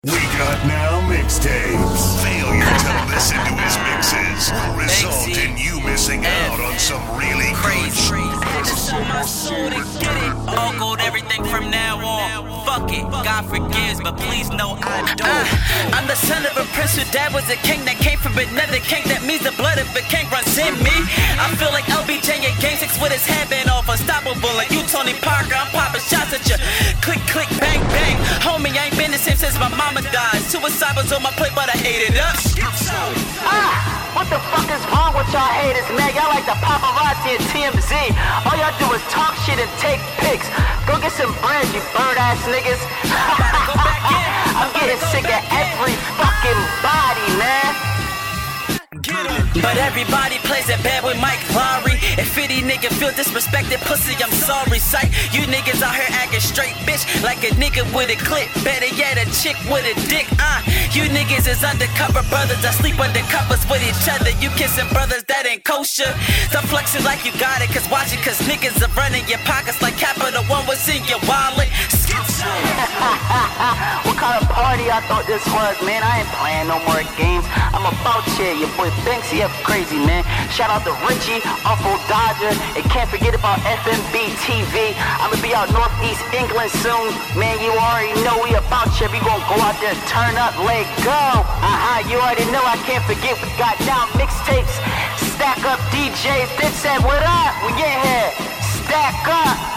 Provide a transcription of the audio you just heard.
We got now mixtapes. Failure to listen to his mixes will result in you missing out on some really good shit. It's on my soul to get it. All gold, everything from now on. Fuck it, God forgives, but please know I don't. I'm the son of a prince whose dad was a king that came from another king. That means the blood of a king runs in me. I feel like LBJ in Game 6 with his head band off, unstoppable. Like you, Tony Parker, I'm popping shots at you. Click, click, bang, bang. Homie, I ain't been the same since my mama died. Suicide was on my plate, but I ate it up. What the fuck is wrong with y'all haters, man? Y'all like the paparazzi and TMZ. All y'all do is talk shit and take pics. Go get some bread, you bird-ass niggas. I'm getting sick of every fucking body, man. But everybody plays it bad with Mike Lowry. If any nigga feel disrespected, pussy, I'm sorry, sight. You niggas out here acting straight, bitch, like a nigga with a clip. Better yet, a chick with a dick, You niggas is undercover brothers that sleep under covers with each other. You kissing brothers that ain't kosher. Stop flexing like you got it, cause watch it, cause niggas are running your pockets like Capital One was in your wallet. What kind of party I thought this was, man? I ain't playing no more games. I'm about shit, your boy Banksy up crazy, man. Shout out to Richie, Uncle Dodger, and can't forget about FMB TV. I'ma be out Northeast England soon. Man, you already know we about shit. We gonna go out there, turn up, let go. You already know I can't forget. We got now mixtapes, stack up DJs. Dipset, what up? We get here. Stack up.